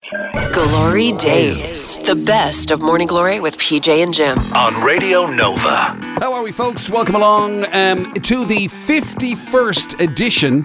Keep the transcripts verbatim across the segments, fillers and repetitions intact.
Glory Days. The best of Morning Glory with P J and Jim. On Radio Nova. How are we, folks? Welcome along um, to the fifty-first edition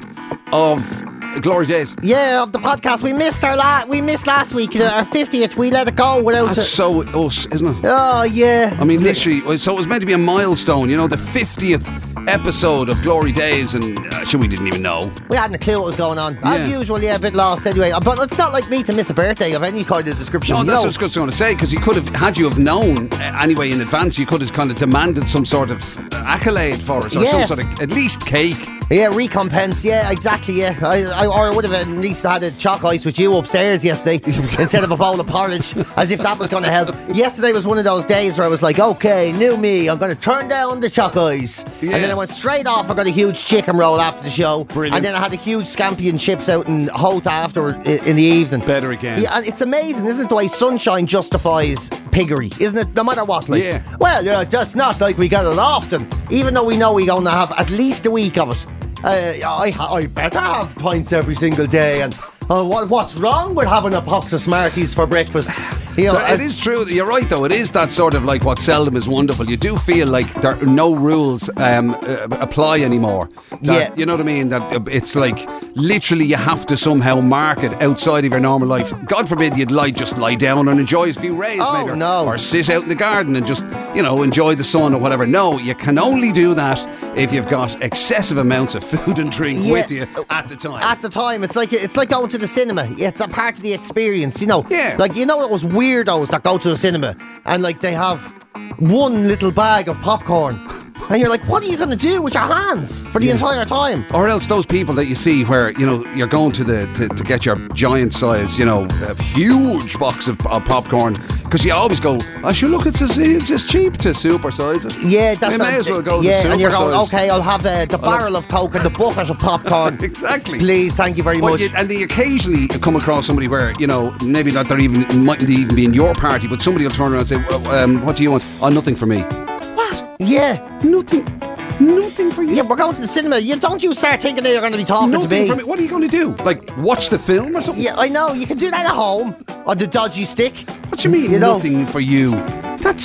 of Glory Days. Yeah, of the podcast. We missed our la- we missed last week, uh, our fiftieth. We let it go without That's it. so us, isn't it? Oh, yeah. I mean, literally, so it was meant to be a milestone, you know, the fiftieth episode of Glory Days, and uh, sure, we didn't even know. We hadn't a clue what was going on. As Yeah. usual, yeah, a bit lost anyway. But it's not like me to miss a birthday of any kind of description. No, you that's know. what I was going to say, because you could have, had you have known uh, anyway in advance, you could have kind of demanded some sort of accolade for us, or Yes. some sort of, at least cake. Yeah, recompense. Yeah, exactly. Yeah, I, I, or I would have at least had a chalk ice with you upstairs yesterday instead of a bowl of porridge, as if that was going to help. Yesterday was one of those days where I was like, okay, new me, I'm going to turn down the chalk ice, Yeah. and then I went straight off. I got a huge chicken roll after the show, Brilliant. and then I had a huge scampi and chips out in Holt after in, in the evening. Better again. Yeah, and it's amazing, isn't it, the way sunshine justifies piggery, isn't it? No matter what. Like, Yeah. Well, yeah, that's not like we get it often, even though we know we're going to have at least a week of it. Uh, I, I better have pints every single day, and uh, what, what's wrong with having a box of Smarties for breakfast? You know, But it uh, is true. You're right, though. It is that sort of like what seldom is wonderful. You do feel like there are no rules um, uh, apply anymore. That, Yeah. You know what I mean? That uh, it's like literally you have to somehow mark it outside of your normal life. God forbid you'd lie, just lie down and enjoy a few rays, Oh, maybe. Or, no. or sit out in the garden and just, you know, enjoy the sun or whatever. No, you can only do that if you've got excessive amounts of food and drink Yeah. with you at the time. At the time, it's like it's like going to the cinema. It's a part of the experience, you know. Yeah. Like, you know those weirdos that go to the cinema and like they have one little bag of popcorn, and you're like, what are you going to do with your hands for the Yeah. entire time? Or else those people that you see where, you know, you're going to the to, to get your giant size, you know, a huge box of, of popcorn, because you always go, I should look, it's just, it's just cheap to supersize it. Yeah, that's We may a- as well go Yeah, the and you're going, supersize. okay, I'll have uh, the barrel of Coke and the bucket of popcorn. Exactly. Please, thank you very But much. you, and they occasionally come across somebody where, you know, maybe not they're even mightn't even be in your party, but somebody will turn around and say, well, um, what do you want? Oh, nothing for me. What? Yeah. Nothing. Nothing for you. Yeah, we're going to the cinema. You don't you start thinking that you're going to be talking Nothing to me. for me. What are you going to do? Like, watch the film or something? Yeah, I know. You can do that at home on the dodgy stick. What do you mean, You know- nothing for you? That's...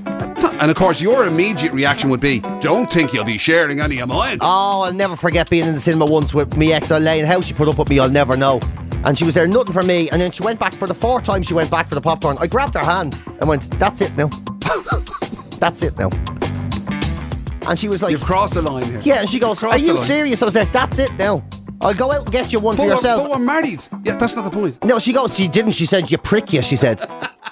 And of course, your immediate reaction would be, don't think you'll be sharing any of mine. Oh, I'll never forget being in the cinema once with me ex Elaine. How she put up with me, I'll never know. And she was there, nothing for me. And then she went back for the fourth time. She went back for the popcorn. I grabbed her hand and went, "That's it now. That's it now." And she was like, You've crossed the line here. "Yeah." And she goes, Crossed "Are you the line. serious?" I was there. "That's it now. I'll go out and get you one But for we're, yourself." but we're married. Yeah, that's not the point. No, she goes, "She didn't." She said, "You prick you." She said.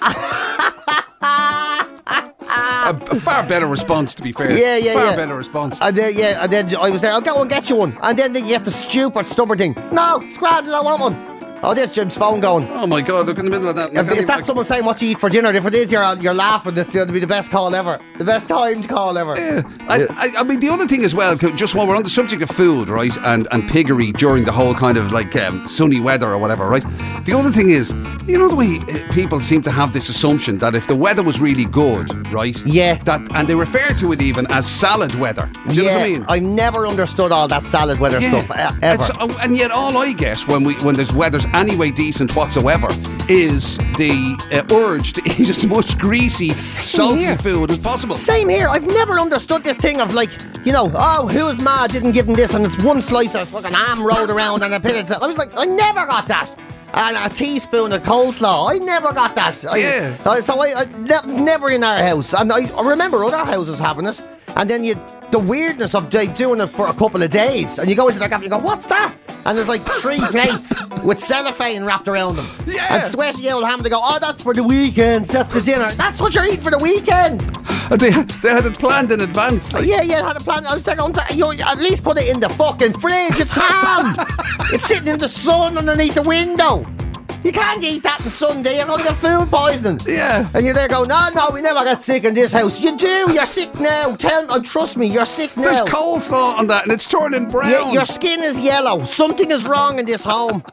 A, a far better response, to be fair. Yeah, yeah, far yeah. better response. And then, yeah, and then I was there, "I'll go and get you one." And then you get the stupid, stubborn thing. "No, it's grand, I don't want one." Oh, there's Jim's phone going. Oh my God, look in the middle of that. I can't Is even- that someone saying what you eat for dinner? If it is, you're, you're laughing. It's going to be the best call ever. The best timed call ever. Yeah. I, I, I mean, the other thing as well, just while we're on the subject of food, right, and, and piggery during the whole kind of like um, sunny weather or whatever, right? The other thing is, you know the way uh, people seem to have this assumption that if the weather was really good, right? Yeah. That, and they refer to it even as salad weather. Do you know what I mean? I've never understood all that salad weather stuff, uh, ever. It's- uh, and yet all I get when we when there's weather's anyway decent whatsoever is the uh, urge to eat as much greasy, salty here. food as possible. Same here. I've never understood this thing of like, you know, oh, who's mad didn't give him this, and it's one slice of fucking ham rolled around and a bit of. I was like, I never got that. And a teaspoon of coleslaw. I never got that. I, Yeah. I- so I, I, that was never in our house. And I, I remember other houses having it. And then you, the weirdness of they doing it for a couple of days. And you go into the cafe and you go, "What's that?" And there's like three plates with cellophane wrapped around them. Yeah. And sweaty old ham. They go, "Oh, that's for the weekend. That's the dinner. That's what you're eating for the weekend." And they, they had it planned in advance. Like, Yeah, yeah, I had a plan. I was like, "Oh, you at least put it in the fucking fridge. It's ham. It's sitting in the sun underneath the window. You can't eat that on Sunday. You're going to get food poisoning." Yeah. And you're there going, "No, no, we never get sick in this house." You do. You're sick now. Tell me, trust me, you're sick now. There's coleslaw on that and it's turning brown. Yeah, your skin is yellow. Something is wrong in this home.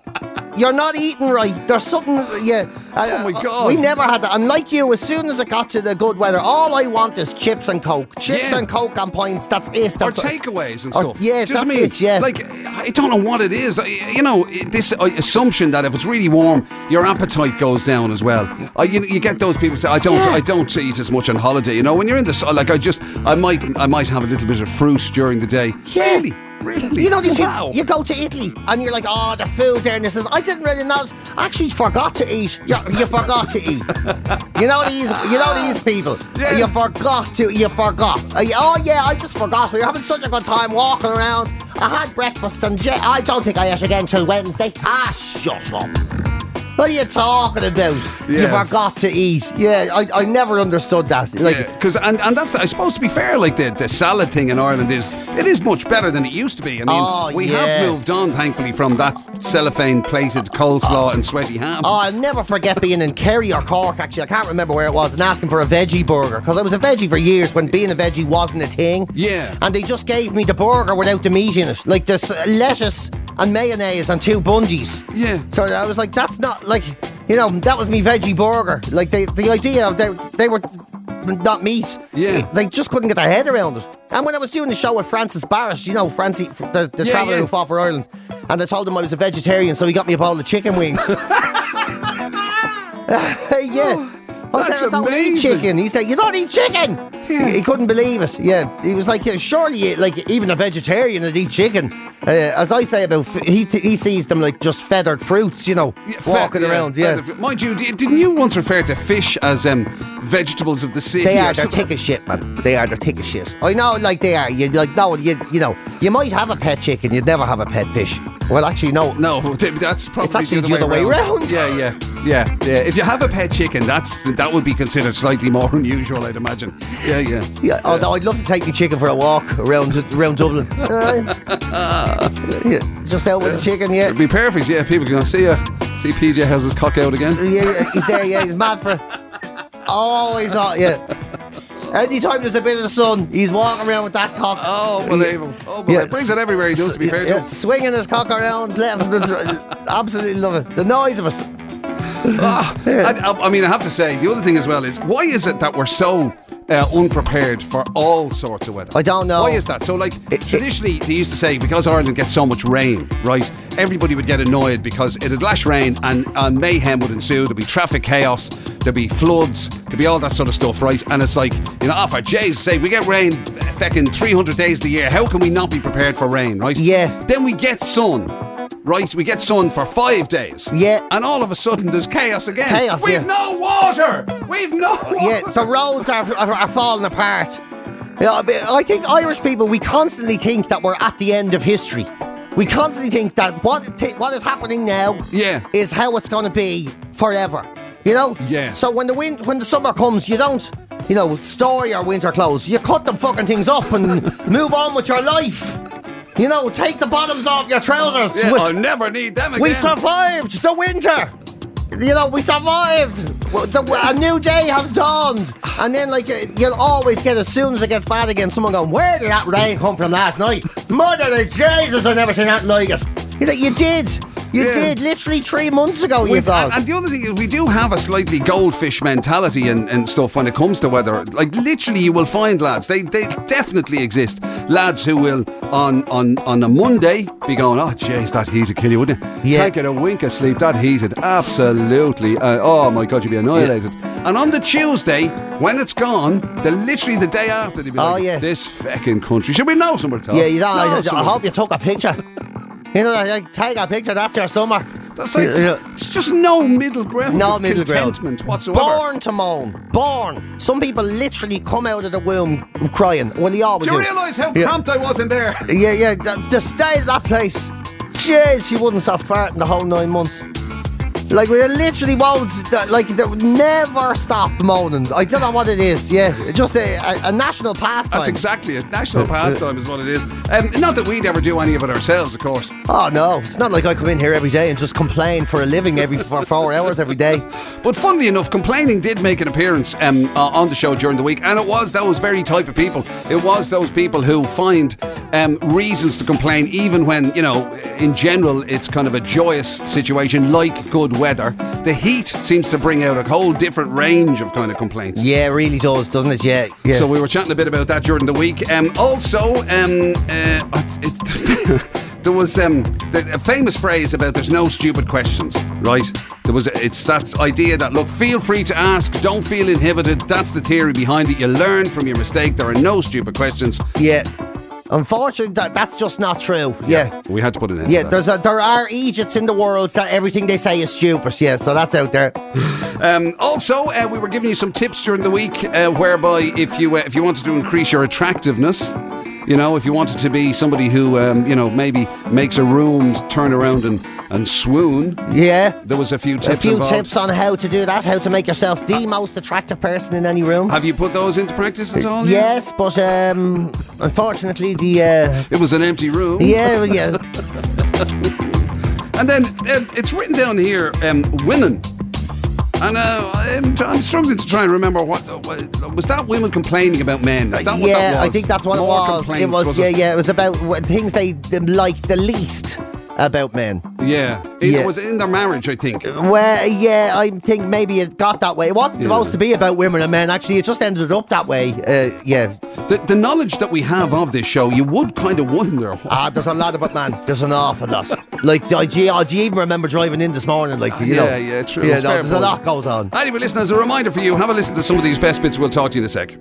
you're not eating right. There's something, yeah. Oh my God. We never had that. And like you, as soon as it got to the good weather, all I want is chips and Coke. Chips Yeah. and Coke and pints, that's it. That's or takeaways and or- stuff. yeah, Do you know that's what I mean? it, yeah. Like, I don't know what it is. I- You know, this uh, assumption that if it's really warm, your appetite goes down as well. I, you, you get those people say, I don't, Yeah. I don't eat as much on holiday. You know, when you're in the sun, like I just, I might, I might have a little bit of fruit during the day. Yeah. Really, really. You know these people, Wow. you go to Italy and you're like, oh, the food there, and this is, I didn't really notice. I actually forgot to eat. You, you forgot to eat. You know these, you know these people. Yeah. You forgot to, you forgot. Uh, Oh yeah, I just forgot. We were having such a good time walking around. I had breakfast and je- I don't think I ate again till Wednesday. Ah, shut up. What are you talking about? You Yeah. forgot to eat. Yeah, I, I never understood that. Like, Yeah, because and, and that's I suppose to be fair, like the, the salad thing in Ireland is it is much better than it used to be. I mean, Oh, we yeah. have moved on thankfully from that cellophane plated coleslaw and sweaty ham. Oh, I'll never forget being in Kerry or Cork, actually. I can't remember where it was, and asking for a veggie burger. Because I was a veggie for years when being a veggie wasn't a thing. Yeah. And they just gave me the burger without the meat in it. Like this lettuce and mayonnaise and two bungees. Yeah. So I was like, that's not, like, you know, that was me veggie burger. Like, they, the idea of they, they were not meat. Yeah. They just couldn't get their head around it. And when I was doing the show with Francis Barrett, you know, Francie, the, the Yeah, traveller yeah. who fought for Ireland, and I told him I was a vegetarian, so he got me a bowl of chicken wings. yeah. I was That's saying, I don't eat amazing. chicken. He said, you don't eat chicken? Yeah. He, he couldn't believe it. Yeah. He was like, yeah, surely, like, even a vegetarian would eat chicken. Uh, as I say about, f- he he sees them like just feathered fruits, you know, Yeah, fe- walking around. Yeah. fe- Mind you, di- didn't you once refer to fish as um, vegetables of the sea? They or are, they're something? thick as shit, man. They are, they're thick as shit. I know, like, they are. You like, no, you, you know, you might have a pet chicken, you'd never have a pet fish. Well, actually, no. No, th- that's probably It's actually the other way round. Yeah, yeah, yeah, yeah. If you have a pet chicken, that's that would be considered slightly more unusual, I'd imagine. Yeah, yeah. Yeah, although I'd love to take the chicken for a walk around around Dublin. Uh, yeah, just out with the chicken, yeah. It'd be perfect. Yeah, people can see you. See, P J has his cock out again. Yeah, yeah, he's there, yeah, he's mad for always on, yeah. Anytime there's a bit of the sun, he's walking around with that cock. Oh, unbelievable. Oh, but it brings it everywhere he does, to be fair to yeah, him. swinging his cock around left. Absolutely love it. The noise of it. Ah, I, I- I mean, I have to say, the other thing as well is, why is it that we're so uh, unprepared for all sorts of weather? I don't know. Why is that? So, like, It- it- traditionally, they used to say, because Ireland gets so much rain, right, everybody would get annoyed because it'd lash rain and, and mayhem would ensue. There'd be traffic chaos, there'd be floods, there'd be all that sort of stuff, right? And it's like, you know, oh, for Jesus' sake, we get rain feckin' three hundred days of the year. How can we not be prepared for rain, right? Yeah. Then we get sun. Right, we get sun for five days. Yeah. And all of a sudden there's chaos again. Chaos, We've yeah. no water! We've no water! Yeah, the roads are, are, are falling apart. Yeah, but I think Irish people, we constantly think that we're at the end of history. We constantly think that what t- what is happening now Yeah. is how it's going to be forever. You know? Yeah. So when the win- when the summer comes, you don't, you know, store your winter clothes. You cut them fucking things up and move on with your life. You know, take the bottoms off your trousers. Yeah, We- I'll never need them again. we survived the winter. You know, we survived. Well, the- A new day has dawned. And then, like, uh, you'll always get, as soon as it gets bad again, someone going, where did that rain come from last night? Mother of Jesus, I've never seen that like it. You know, you did. You Yeah. did. Literally three months ago, you We've- thought. and, and the other thing is, we do have a slightly goldfish mentality and, and stuff when it comes to weather. Like, literally, you will find lads, they they definitely exist, lads who will, on on, on a Monday, be going, oh, jeez, that heat would kill you, wouldn't it? Yeah. Can't get a wink of sleep, that heated, absolutely. Uh, oh, my God, you'd be annihilated. And on the Tuesday, when it's gone, the literally the day after, they'd be Oh, like, yeah. this feckin' country, should we know somewhere to yeah, you know, know I, I somewhere. hope you took a picture. You know, like, take a picture, that's your summer. That's like, Yeah. it's just no middle ground. No of middle ground. contentment whatsoever. Born to moan. Born. Some people literally come out of the womb crying. Well, you always Do you do. realise how Yeah. cramped I was in there? Yeah, yeah, the, the state of that place. Jeez, she wouldn't stop farting the whole nine months. Like, we literally won't, like, they would never stop moaning. I don't know what it is, yeah. Just a, a, a national pastime. That's exactly it. National pastime is what it is. Um, not that we'd ever do any of it ourselves, of course. Oh, no. It's not like I come in here every day and just complain for a living every for four hours every day. But funnily enough, complaining did make an appearance um, uh, on the show during the week, and it was those very type of people. It was those people who find um, reasons to complain, even when, you know, in general, it's kind of a joyous situation, like good weather. The heat seems to bring out a whole different range of kind of complaints. Yeah, it really does, doesn't it? Yeah. yeah. So we were chatting a bit about that during the week. Um, also, um, uh, it, there was um, the, a famous phrase about there's no stupid questions, right? There was it's that idea that, look, feel free to ask, don't feel inhibited. That's the theory behind it. You learn from your mistake. There are no stupid questions. Yeah. Unfortunately, that, that's just not true. Yeah. yeah. We had to put it in. Yeah, there's a, there are Egypts in the world that everything they say is stupid. Yeah, so that's out there. Um, also, uh, we were giving you some tips during the week, uh, whereby if you uh, if you wanted to increase your attractiveness, you know, if you wanted to be somebody who, um, you know, maybe makes a room turn around and, and swoon. Yeah. There was a few tips A few involved. tips on how to do that, how to make yourself the most attractive person in any room. Have you put those into practice at all? Yes, but um, unfortunately the... Uh, it was an empty room. Yeah, yeah. And then um, it's written down here, um, women. And uh, I'm, I'm struggling to try and remember what, what was that. Women complaining about men? Is that what yeah, that was? I think that's what More it was. complaints, It was, was yeah, it? yeah. It was about what, things they liked the least about men. Yeah, it Yeah. was in their marriage, I think. Well, yeah, I think maybe it got that way. It wasn't Yeah. supposed to be about women and men. Actually, it just ended up that way. Uh, yeah. The, the knowledge that we have of this show, you would kind of wonder. Ah, there's a lot of it, man. There's an awful lot. Like, do you, do you even remember driving in this morning? Like, you know. Yeah, yeah, true. Yeah, It's no, fair there's a point. lot goes on. Anyway, listen, as a reminder for you, have a listen to some of these best bits. We'll talk to you in a sec.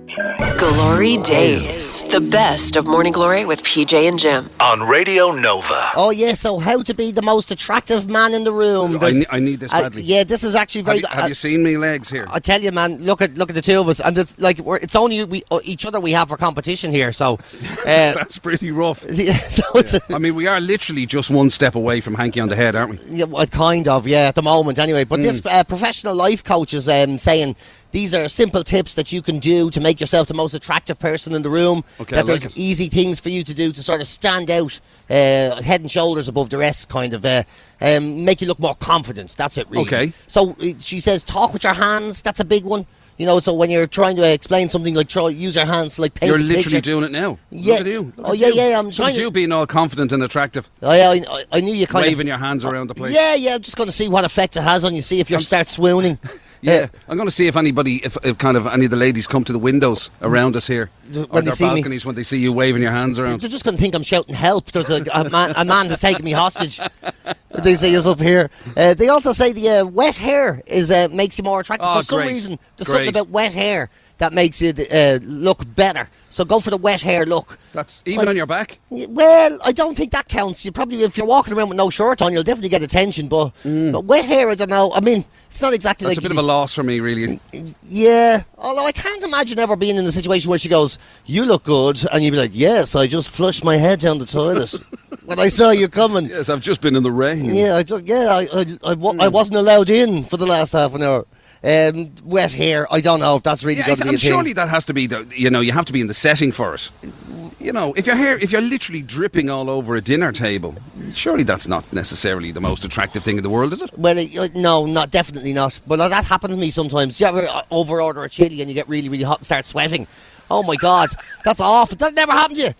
Glory Days. The best of Morning Glory with P J and Jim. On Radio Nova. Oh, yeah, so how to be the most attractive man in the room. I, There's- ne- I need this uh, badly. yeah, this is actually very Have, you, good. have you seen me legs here? I tell you, man, look at look at the two of us, and it's like we're, it's only we uh, each other we have for competition here. So, uh, That's pretty rough. so it's a, I mean, we are literally just one step away from hanky on the head, aren't we? yeah, well, kind of, yeah, at the moment, anyway. But this Mm. uh, professional life coach is um, saying these are simple tips that you can do to make yourself the most attractive person in the room. Okay, that I there's like it. easy things for you to do to sort of stand out, uh, head and shoulders above the rest, kind of. Uh, um, make you look more confident. That's it, really. Okay. So uh, she says, talk with your hands. That's a big one. You know, so when you're trying to explain something, like try, use your hands to like paint You're a literally picture. doing it now. Yeah. Look at you. Look Oh, at yeah, you. yeah, I'm Look trying at to- you being all confident and attractive, I, I, I knew you kind waving of... your hands around the place. Yeah, yeah, I'm just going to see what effect it has on you, see if you start swooning. Yeah, I'm going to see if anybody, if, if kind of any of the ladies come to the windows around us here, When or they their see me. balconies when they see you waving your hands around. They're just going to think I'm shouting help. There's a, a, man, a man that's taking me hostage. They see us up here. Uh, they also say the uh, wet hair is uh, makes you more attractive. Oh, For some great. reason, there's Great. something about wet hair that makes it uh, look better. So go for the wet hair look. That's even Like- on your back. Well, I don't think that counts. You probably, if you're walking around with no shirt on, you'll definitely get attention. But, but wet hair, I don't know. I mean, it's not exactly Mm. That's like a bit of a loss for me, really. Yeah, although I can't imagine ever being in a situation where she goes, "You look good," and you'd be like, "Yes, I just flushed my head down the toilet when I saw you coming." Yes, I've just been in the rain. Yeah, I just yeah, I I, I, wa- I wasn't allowed in for the last half an hour. Um, wet hair, I don't know if that's really Yeah, going to be and a thing. surely that has to be the, you know, you have to be in the setting for it. You know, if your hair, if you're literally dripping all over a dinner table, surely that's not necessarily the most attractive thing in the world, is it? Well, it, uh, no, not definitely not. But that happens to me sometimes. Do you ever uh, over order a chili and you get really, really hot and start sweating? Oh my God, that's awful. That never happened to you.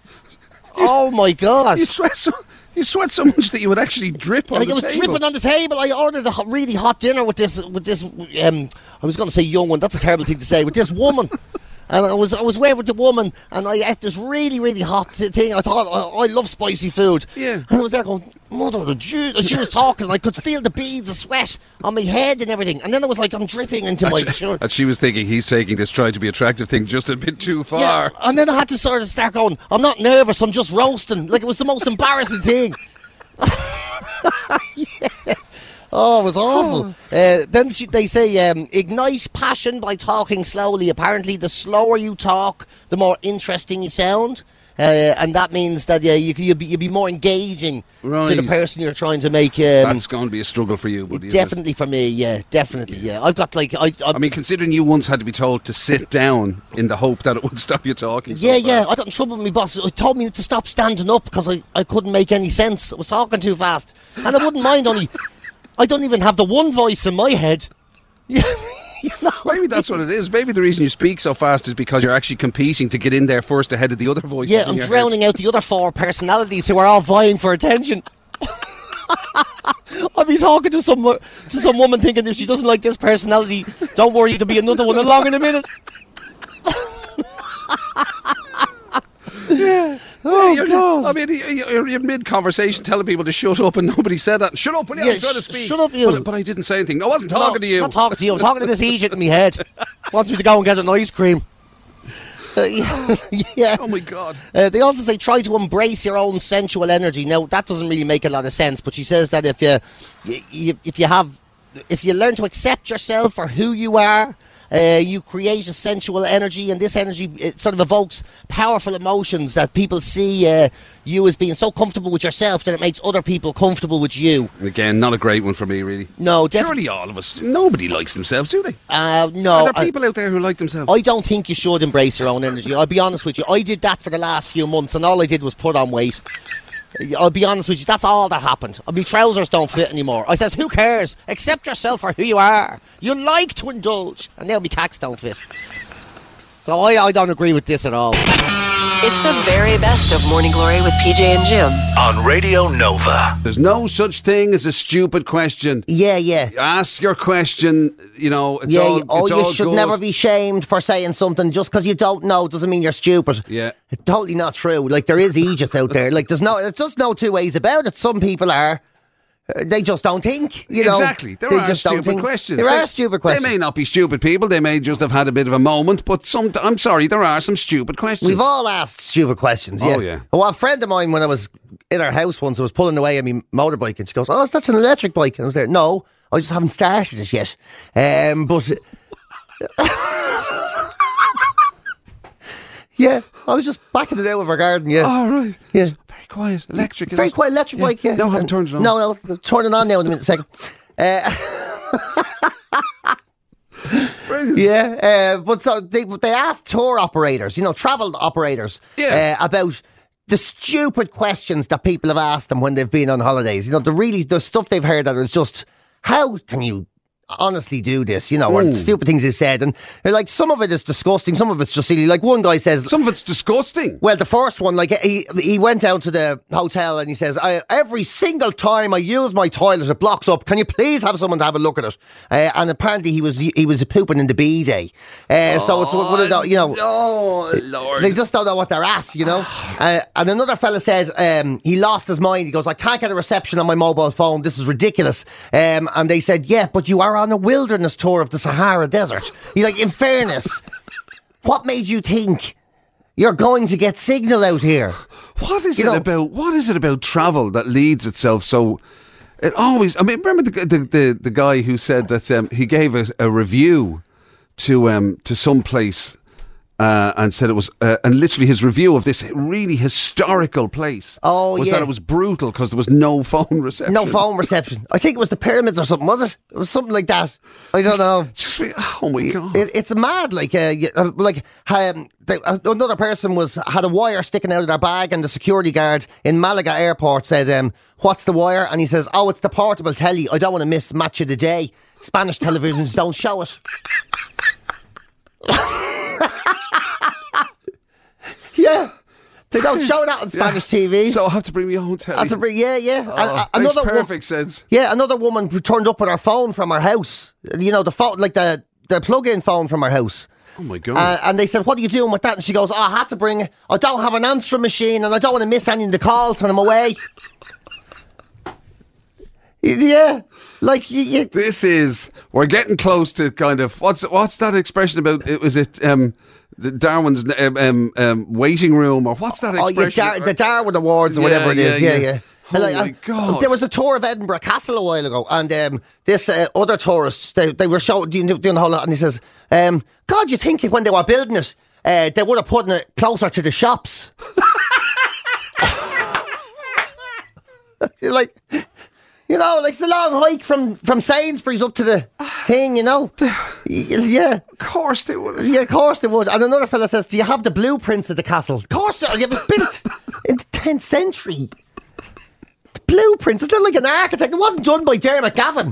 Oh my God. You sweat so, you sweat so much that you would actually drip on Like the it was table. dripping on the table. I ordered a hot, really hot dinner with this, with this. Um, I was going to say young one. That's a terrible thing to say. With this woman, and I was, I was there with the woman, and I ate this really, really hot th- thing. I thought I, I love spicy food. Yeah. And I was there going, mother of Jesus. And she was talking, and I could feel the beads of sweat on my head and everything. And then I was like, I'm dripping into my shirt. And she was thinking he's taking this try to be attractive thing just a bit too far. Yeah, and then I had to sort of start going, I'm not nervous, I'm just roasting. Like, it was the most embarrassing thing. Yeah. Oh, it was awful. Uh, then she, they say, um, ignite passion by talking slowly. Apparently, the slower you talk, the more interesting you sound. Uh, and that means that yeah, you, you'll, be, you'll be more engaging right. to the person you're trying to make. Um, That's going to be a struggle for you, buddy. Definitely for me, yeah, definitely, yeah. I've got like, I, I, I mean, considering you once had to be told to sit down in the hope that it would stop you talking. Yeah, so yeah. I got in trouble with my boss. He told me to stop standing up because I, I couldn't make any sense. I was talking too fast, and I wouldn't mind only. I don't even have the one voice in my head. Yeah. You know, maybe that's what it is. Maybe the reason you speak so fast is because you're actually competing to get in there first ahead of the other voices. Yeah, in I'm your drowning head. out the other four personalities who are all vying for attention. I'll be talking to some to some woman thinking if she doesn't like this personality, don't worry, there'll be another one along in a minute. Yeah. Oh, you're, God. I mean, you're, you're mid-conversation telling people to shut up and nobody said that. Shut up, will you? Yeah, I'm trying to sh- speak. shut up, you. But, but I didn't say anything. No, I wasn't talking No, to you. Not talking to you. I'm talking to this Egypt in my head. Wants me to go and get an ice cream. Uh, yeah. yeah. Oh, my God. Uh, they also say try to embrace your own sensual energy. Now, that doesn't really make a lot of sense, but she says that if you, you if you have, if you learn to accept yourself for who you are, Uh, you create a sensual energy, and this energy it sort of evokes powerful emotions that people see uh, you as being so comfortable with yourself that it makes other people comfortable with you. Again, not a great one for me, really. No, definitely. Surely all of us, nobody likes themselves, do they? Uh, no. Are there I, people out there who like themselves? I don't think you should embrace your own energy. I'll be honest with you. I did that for the last few months, and all I did was put on weight. I'll be honest with you, that's all that happened. My trousers don't fit anymore. I says, who cares? Accept yourself for who you are. You like to indulge. And now my cacks don't fit. So I, I don't agree with this at all. It's the very best of Morning Glory with P J and Jim. On Radio Nova. There's no such thing as a stupid question. Yeah, yeah. Ask your question, you know, it's yeah, all oh, it's you all should good. never be shamed for saying something just because you don't know doesn't mean you're stupid. Yeah. It's totally not true. Like, there is idiots out there. Like, there's no, it's just no two ways about it. Some people are. Uh, they just don't think, you know. Exactly. There they are just don't stupid think. questions. There they, are stupid questions. They may not be stupid people. They may just have had a bit of a moment. But some, I'm sorry, there are some stupid questions. We've all asked stupid questions, yeah. Oh, yeah. Well, a friend of mine, when I was in her house once, I was pulling away on my motorbike, and she goes, oh, that's an electric bike. And I was there, no, I just haven't started it yet. Um, but... yeah, I was just backing it out of her garden, yeah. Oh, right. Yeah. Very quiet. Electric. Very quiet electric yeah. bike, yeah. No, I haven't turned it on. No, no, turn it on now in a minute, second. Uh, yeah, uh, but so they they asked tour operators, you know, travel operators, Yeah. uh, about the stupid questions that people have asked them when they've been on holidays. You know, the really the stuff they've heard that is just, how can you honestly do this, you know, or Mm. stupid things they said, and they're like, some of it is disgusting, some of it's just silly. Like, one guy says, Some of it's disgusting. well, the first one, like, he he went down to the hotel and he says, I, every single time I use my toilet, it blocks up. Can you please have someone to have a look at it? Uh, and apparently he was he was pooping in the bidet. Uh, so it's one of the, you know, Oh, Lord. they just don't know what they're at, you know. uh, and another fella said um, he lost his mind. He goes, I can't get a reception on my mobile phone. This is ridiculous. Um, and they said, yeah, but you are on a wilderness tour of the Sahara Desert. You're like, in fairness, what made you think you're going to get signal out here? What is You it know- about? What is it about travel that leads itself so? It always. I mean, remember the the the, the guy who said that um, he gave a, a review to um to some place. Uh, and said it was, uh, and literally his review of this really historical place Oh, was yeah. that it was brutal because there was no phone reception. No phone reception. I think it was the pyramids or something, was it? It was something like that. I don't know. Just, oh my God. It, it's mad, like, uh, you- uh, like um, the, uh, another person was had a wire sticking out of their bag, and the security guard in Malaga airport said, um, "What's the wire?" And he says, "Oh, it's the portable telly. I don't want to miss Match of the Day. Spanish televisions don't show it." Yeah, they don't show that on Spanish T Vs. So I have to bring my own telly. That's a br- yeah, yeah. Oh, And, uh, makes another wo- perfect sense. Yeah, another woman who turned up with her phone from her house. You know, the phone, like the the plug-in phone from her house. Oh my God. Uh, and they said, "What are you doing with that?" And she goes, "Oh, I had to bring it. I don't have an answering machine, and I don't want to miss any of the calls when I'm away." Yeah, like you, you, This is, we're getting close to kind of, what's what's that expression about? It was it um, the Darwin's um, um, um, waiting room, or what's that oh, expression? you Dar- the Darwin Awards or Yeah, whatever it is. yeah, Yeah, yeah. yeah. Oh And, like, my uh, God. There was a tour of Edinburgh Castle a while ago, and um, this uh, other tourists, they, they were showing, doing, doing the whole lot, and he says, um, "God, you think when they were building it, uh, they would have put it closer to the shops." You're like, you know, like it's a long hike from, from Sainsbury's up to the thing, you know. Yeah. Of course they would. Yeah, of course they would. And another fella says, do you have the blueprints of the castle? Of course they are. It was built in the tenth century. The blueprints. It's not like an architect. It wasn't done by Dermot Gavin.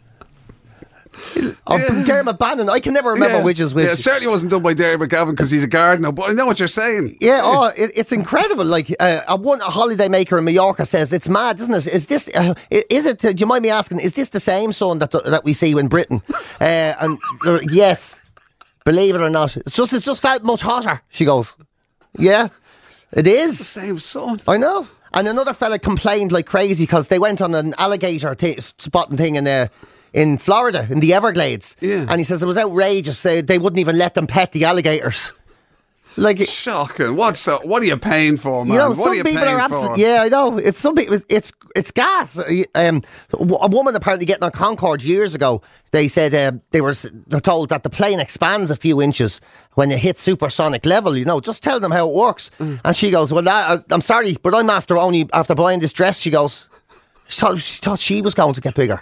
Or yeah. Dermot Bannon. I can never remember yeah. which is which. Yeah, it certainly wasn't done by Dermot Gavin because he's a gardener, but I know what you're saying. Yeah, oh, it, it's incredible. Like, uh, a one a holiday maker in Mallorca says, it's mad, isn't it? Is this, uh, is it, uh, do you mind me asking, is this the same sun that that we see in Britain? Uh, and uh, yes, believe it or not. It's just, it's just felt much hotter, she goes. Yeah, it is. It's the same sun. I know. And another fella complained like crazy because they went on an alligator t- spotting thing in uh, in Florida, in the Everglades. Yeah. And he says it was outrageous. They, they wouldn't even let them pet the alligators. Like, shocking. What's uh, what are you paying for, man? You know, what some are you people paying are absolutely. Yeah, I know. It's some people. It's it's gas. Um, a woman apparently getting on Concorde years ago. They said uh, they were told that the plane expands a few inches when it hits supersonic level. You know, just tell them how it works. Mm. And she goes, "Well, that, I'm sorry, but I'm after only after buying this dress." She goes, "She thought she, thought she was going to get bigger."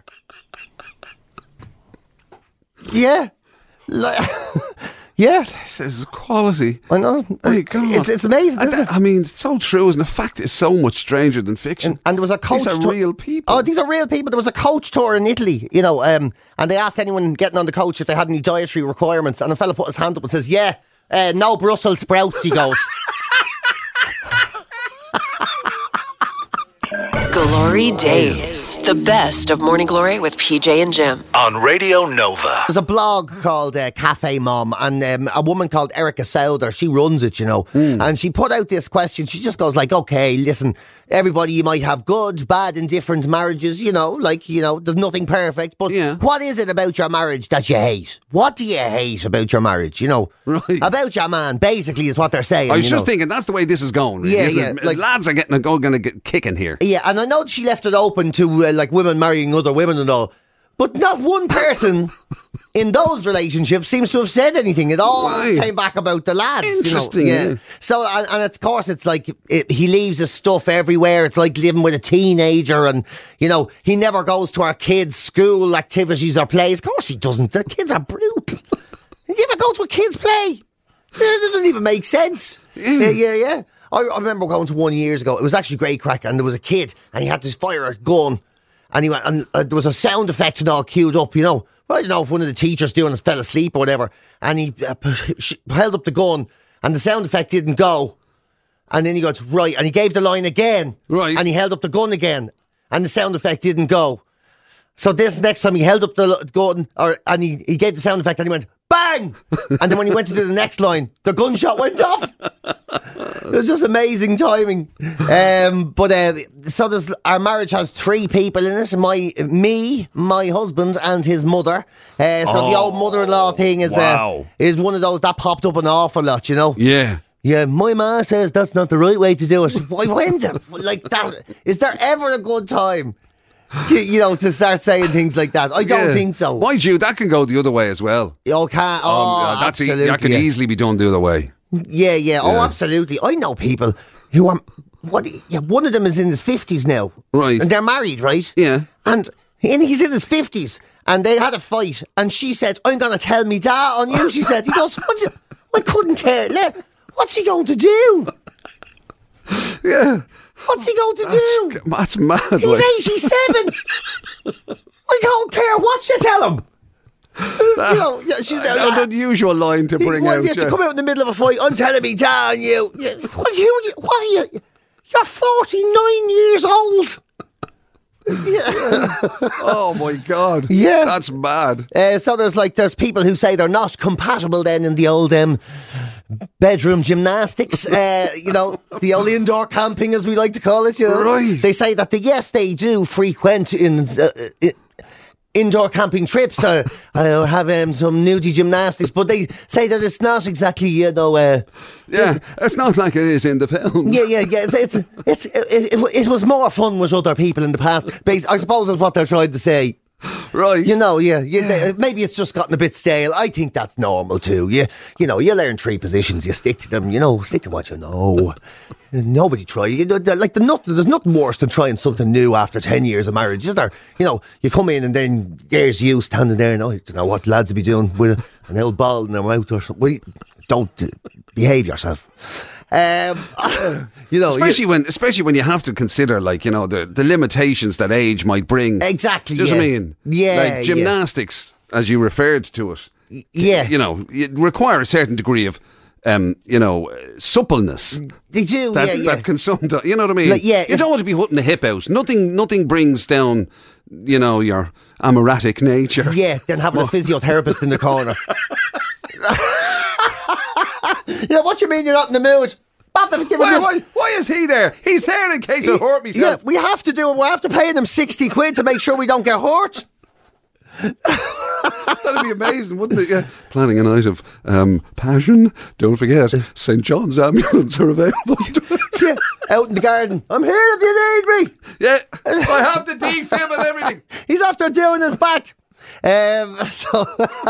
Yeah. Like, yeah. This is quality. I know. My God. It's, it's amazing, isn't it? I mean, it's so true, and the fact is so much stranger than fiction. And, and there was a coach. These are tour- real people. Oh, these are real people. There was a coach tour in Italy, you know, um, and they asked anyone getting on the coach if they had any dietary requirements, and a fella put his hand up and says, yeah, uh, no Brussels sprouts, he goes. Glory Days. The best of Morning Glory with P J and Jim. On Radio Nova. There's a blog called uh, Cafe Mom, and um, a woman called Erica Souder, she runs it, you know, mm. and she put out this question. She just goes like, okay, listen, everybody, you might have good, bad, indifferent marriages, you know, like, you know, there's nothing perfect, but yeah. what is it about your marriage that you hate? What do you hate about your marriage, you know? Right. About your man, basically, is what they're saying. I was you just know? thinking, that's the way this is going. Really, yeah, isn't yeah. it? Like, lads are getting going to get kicking here. Yeah, and I know she left it open to uh, like women marrying other women and all, but not one person in those relationships seems to have said anything. It all right. came back about the lads. Interesting. You know? Yeah. yeah. So, and, and of course, it's like it, he leaves his stuff everywhere. It's like living with a teenager, and you know he never goes to our kids' school activities or plays. Of course, he doesn't. Their kids are brutal. You ever go to a kids' play? It doesn't even make sense. Yeah, yeah, yeah. yeah. I, I remember going to one years ago. It was actually great crack, and there was a kid, and he had to fire a gun, and he went, and uh, there was a sound effect and all queued up, you know. Well, I don't know if one of the teachers doing it fell asleep or whatever, and he uh, held up the gun, and the sound effect didn't go, and then he goes right, and he gave the line again, right, and he held up the gun again, and the sound effect didn't go. So this next time he held up the gun, or and he, he gave the sound effect, and he went bang, and then when he went to do the next line, the gunshot went off. It was just amazing timing. Um, but uh, so there's, our marriage has three people in it: my, me, my husband, and his mother. Uh, so oh, the old mother-in-law thing is wow. uh, is one of those that popped up an awful lot, you know. Yeah. Yeah, my ma says that's not the right way to do it. Why when do, like that? Is there ever a good time? To, you know, to start saying things like that. I don't yeah. think so. Mind you, that can go the other way as well. You can. Oh, um, that's absolutely. E- that can yeah. easily be done the other way. Yeah, yeah. Oh, yeah. absolutely. I know people who are. What? Yeah, one of them is in his fifties now. Right. And they're married, right? Yeah. And he's in his fifties, and they had a fight, and she said, "I'm going to tell me dad on you." She said, "He goes, what you, I couldn't care. Let, what's he going to do?" Yeah. What's he going to that's, do? That's mad. He's like. eighty-seven. I don't care what you tell him. That, you know, yeah, she's an uh, unusual line to bring was, out. Yeah, to come out in the middle of a fight, I'm telling me down you. What, you, what are you? You're forty-nine years old. Yeah. Oh my God. Yeah. That's mad. Uh, so there's like, there's people who say they're not compatible then in the old um, bedroom gymnastics, uh, you know, the old indoor camping as we like to call it. You know? Right. They say that, the, yes, they do frequent in... Uh, it, indoor camping trips, uh, uh, have um, some nudie gymnastics, but they say that it's not exactly, you know. Uh, yeah, it's not like it is in the films. Yeah, yeah, yeah. It's, it's, it's it, it, it was more fun with other people in the past. Basically, I suppose is what they're trying to say. Right. You know, yeah, you, yeah. Maybe it's just gotten a bit stale. I think that's normal too. You, you know, you learn three positions, you stick to them, you know, stick to what you know. Nobody try. You know, like the nothing, there's nothing worse than trying something new after ten years of marriage, is there? You know, you come in and then there's you standing there and oh, I don't know what lads will be doing with an old ball in their mouth or something. Well, don't uh, behave yourself. Um, you know, especially you, when, especially when you have to consider, like, you know, the, the limitations that age might bring. Exactly. Do you yeah. know what I mean? Yeah. Like gymnastics, yeah. as you referred to it. Yeah. You know, it require a certain degree of, um, you know, suppleness. They do. That, yeah, yeah. that can sometimes, you know what I mean? Like, yeah. You don't want to be putting the hip out. Nothing, nothing brings down, you know, your amoratic nature. Yeah. Then having a physiotherapist in the corner. Yeah, what you mean you're not in the mood? After giving Why, this, why, why is he there? He's there in case I hurt myself. Yeah, we have to do it. We're after paying him sixty quid to make sure we don't get hurt. That'd be amazing, wouldn't it? Yeah. Planning a night of um, passion. Don't forget, Saint John's ambulance are available. Yeah, out in the garden. I'm here if you need me. Yeah, I have the defib and everything. He's after doing his back. Um, so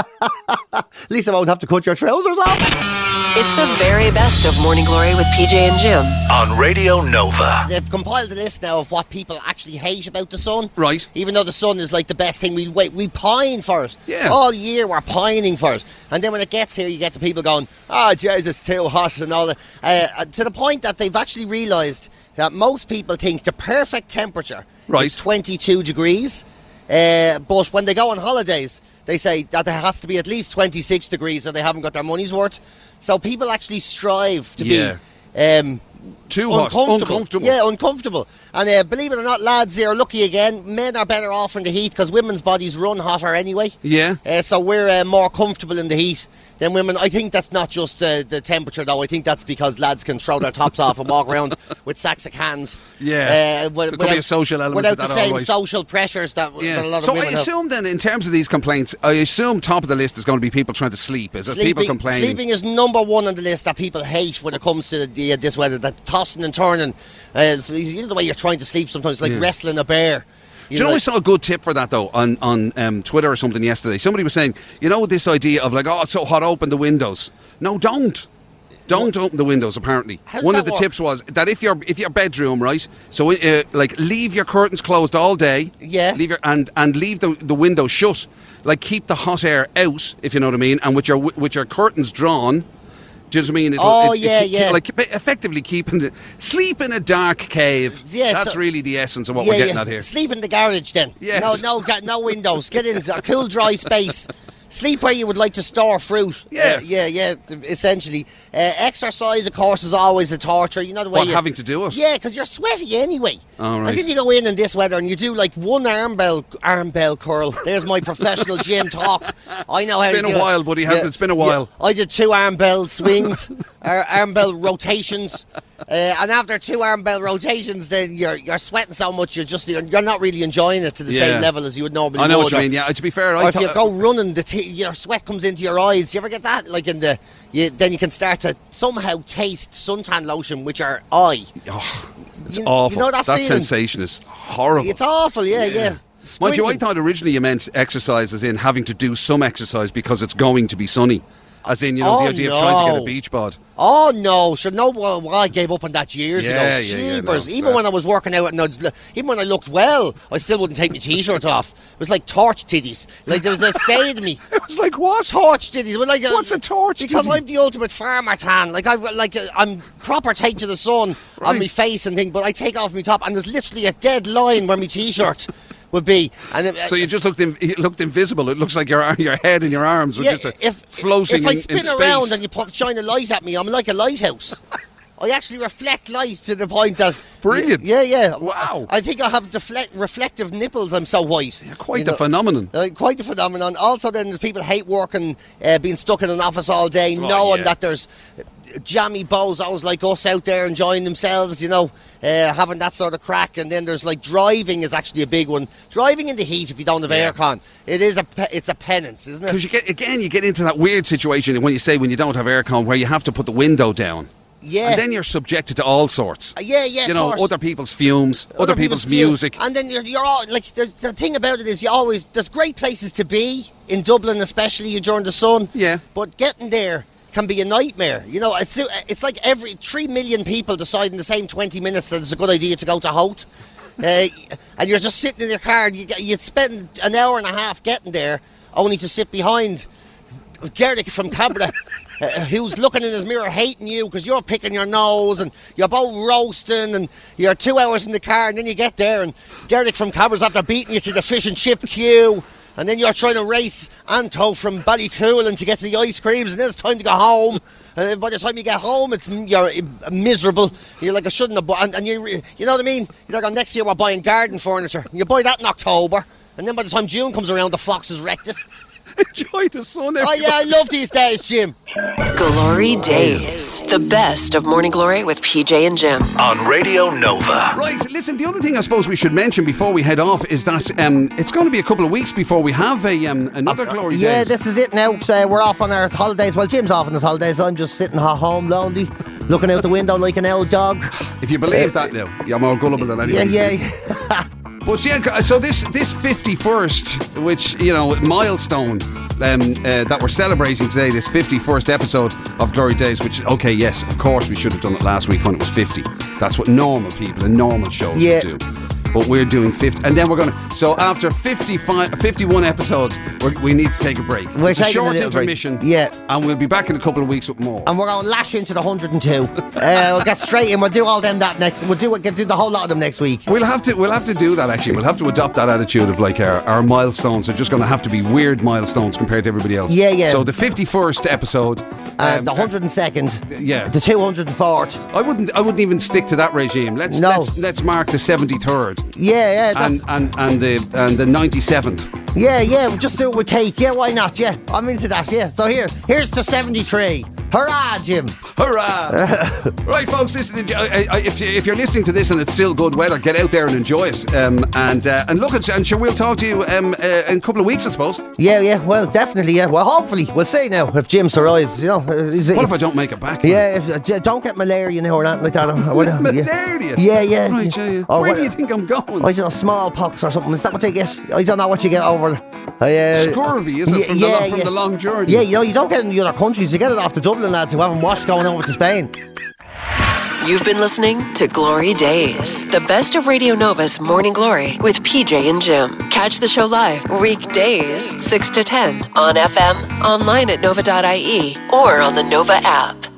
at least I won't have to cut your trousers off. It's the very best of Morning Glory with P J and Jim. On Radio Nova. They've compiled a list now of what people actually hate about the sun. Right. Even though the sun is like the best thing, we wait, we pine for it. Yeah. All year we're pining for it. And then when it gets here, you get the people going, oh, Jesus, it's too hot and all that. Uh, to the point that they've actually realised that most people think the perfect temperature right. is twenty-two degrees. Uh, but when they go on holidays, they say that there has to be at least twenty-six degrees or they haven't got their money's worth. So people actually strive to yeah. be um, too hot, uncomfortable. uncomfortable. Yeah, uncomfortable. And uh, believe it or not, lads, they're lucky again. Men are better off in the heat because women's bodies run hotter anyway. Yeah. Uh, so we're uh, more comfortable in the heat than women. I think that's not just uh, the temperature, though. I think that's because lads can throw their tops off and walk around with sacks of cans. Yeah. Uh, there could be a social element without to that, the same always. social pressures that, yeah. that a lot so of women I assume have. then, in terms of these complaints, I assume top of the list is going to be people trying to sleep. Is it Sleeping, people complaining? Sleeping is number one on the list that people hate when it comes to the, uh, this weather. That tossing and turning. Uh, you know the way you're trying to sleep sometimes, like yeah. wrestling a bear. You Do you know, I saw a good tip for that, though, on, on um, Twitter or something yesterday. Somebody was saying, you know, this idea of like, oh, it's so hot, open the windows. No, don't. Don't what? open the windows, apparently. How's One that of the work? tips was that if your if your bedroom, right, so uh, like leave your curtains closed all day. Yeah. Leave your, and, and leave the, the window shut. Like, keep the hot air out, if you know what I mean, and with your with your curtains drawn. Do you know what I mean? It'll, oh, it, yeah, it, yeah. Like, effectively keeping the... Sleep in a dark cave. Yeah, That's so, really the essence of what yeah, we're getting yeah. at here. Sleep in the garage, then. Yes. No, no, ga- no windows. Get in a cool, dry space. Sleep where you would like to store fruit. Yes. Uh, yeah, yeah, essentially. Uh, exercise, of course, is always a torture. You know the way What, you, having to do it? Yeah, because you're sweaty anyway. Oh, right. And then you go in in this weather and you do like one arm bell, arm bell curl. There's my professional gym talk. I know how It's been to do a while, it. buddy, hasn't it? It's been a while. Yeah. I did two arm bell swings, ar- arm bell rotations. Uh, and after two arm bell rotations, then you're you're sweating so much you're just you're, you're not really enjoying it to the Yeah. same level as you would normally. I know would, what you or, mean, yeah. To be fair, or I if you thought- go running, the t- your sweat comes into your eyes. You ever get that? Like in the, you, then you can start to somehow taste suntan lotion with your eye. Oh, it's You- you awful. know that feeling? sensation is horrible. It's awful, yeah, yeah. Mind you, I Squinting. thought originally you meant exercise as in having to do some exercise because it's going to be sunny. As in, you know, Oh, the idea of trying to get a no. beach bod. Oh no, sure. No, well, I gave up on that years Yeah, ago. yeah, yeah, Jeepers. no, even that- when I was working out, and I was, even when I looked well, I still wouldn't take my t-shirt off. It was like torch titties. Like there was a stayed me. It was like, what? Torch titties. Well, like, uh, What's a torch Because titty? I'm the ultimate farmer tan. Like I've like uh, I'm proper take to the sun on Right. my face and thing, but I take off my top, and there's literally a dead line where my t-shirt would be. And it, So you just looked in, it looked invisible. It looks like your your head and your arms were yeah, just a if floating if I in- spin in space. around and you put, shine a light at me, I'm like a lighthouse. I actually reflect light to the point that Brilliant. Yeah, yeah. Wow. I think I have deflect, reflective nipples. I'm so white. Yeah, quite you the know. phenomenon. Uh, quite the phenomenon. Also, then there's people hate working, uh, being stuck in an office all day, Oh, knowing yeah. that there's jammy bozos like us out there enjoying themselves, you know, uh, having that sort of crack. And then there's like driving is actually a big one. Driving in the heat if you don't have Yeah. aircon, it is a pe- it's a penance, isn't it? Because you get again, you get into that weird situation when you say when you don't have aircon, where you have to put the window down. Yeah. And then you're subjected to all sorts. Uh, yeah, yeah, You of know, course. other people's fumes, other, people's, view. music. And then you're, you're all, like, the, the thing about it is you always, there's great places to be, in Dublin especially during the sun. Yeah. But getting there can be a nightmare. You know, it's it's like every three million people decide in the same twenty minutes that it's a good idea to go to Holt. uh, and you're just sitting in your car and you, you spend an hour and a half getting there only to sit behind Derek from Cabra, uh, who's looking in his mirror hating you because you're picking your nose and you're both roasting and you're two hours in the car and then you get there and Derek from Cabra's after beating you to the fish and chip queue and then you're trying to race Anto from Ballycoolan to get to the ice creams and then it's time to go home and then by the time you get home it's you're miserable. You're like, I shouldn't have bought, and, and you you know what I mean? You're like, oh, next year we're buying garden furniture. You buy that in October and then by the time June comes around the fox has wrecked it. Enjoy the sun. Oh yeah, I love these days, Jim. Glory Days. The best of Morning Glory with P J and Jim. On Radio Nova. Right, listen, the other thing I suppose we should mention before we head off is that um, it's going to be a couple of weeks before we have a um, another Glory Yeah, Days. this is it now. So we're off on our holidays. Well, Jim's off on his holidays. I'm just sitting at home lonely, looking out the window like an old dog. If you believe that now, you're more gullible than anyone. Yeah, yeah. But yeah, so this this fifty-first, which, you know, milestone um, uh, that we're celebrating today, this fifty-first episode of Glory Days, which, okay, yes, of course we should have done it last week when it was fifty. That's what normal people and normal shows Yeah. would do. But we're doing fifty, and then we're going to. So after fifty-five, fifty-one episodes, we're, we need to take a break. We're it's a taking a short little break. intermission. Yeah. And we'll be back in a couple of weeks with more. And we're going to lash into the one hundred and two. uh, we'll get straight in. We'll do all them that next. We'll do it. Do the whole lot of them next week. We'll have to we'll have to do that actually. We'll have to adopt that attitude of like our, our milestones are just going to have to be weird milestones compared to everybody else. Yeah, yeah. So the fifty-first episode, Uh, um, the one hundred and second. yeah. The two hundred and fourth. I wouldn't I wouldn't even stick to that regime. Let's No. let's let's mark the seventy-third Yeah, yeah. That's, and, and and the and the ninety-seventh. yeah, yeah. We'll just do it with cake. Yeah, why not? Yeah, I'm into that. Yeah. So here, here's to seventy-three. Hurrah, Jim. Hurrah! Right, folks, listen. uh, uh, If, you, if you're listening to this and it's still good weather, get out there and enjoy it. Um, and uh, and look, at, and sure, we'll talk to you um, uh, in a couple of weeks, I suppose. Yeah, yeah. Well, definitely. Yeah. Well, hopefully, we'll see now if Jim survives. You know. uh, he's- What if I don't make it back? Yeah, if, uh, j- don't get malaria now or anything like that. uh, well, uh, Malaria? Yeah, yeah. Right, yeah, yeah. Or Where what- do you think I'm going? I don't know, smallpox or something. Is that what they get? I don't know what you get over. Uh, Scurvy, is it, from the lo- from the long journey? Yeah, you know, you don't get it in the other countries. You get it off the Dublin lads who haven't washed going over to Spain. You've been listening to Glory Days. The best of Radio Nova's Morning Glory with P J and Jim. Catch the show live weekdays six to ten on F M, online at nova dot I E, or on the Nova app.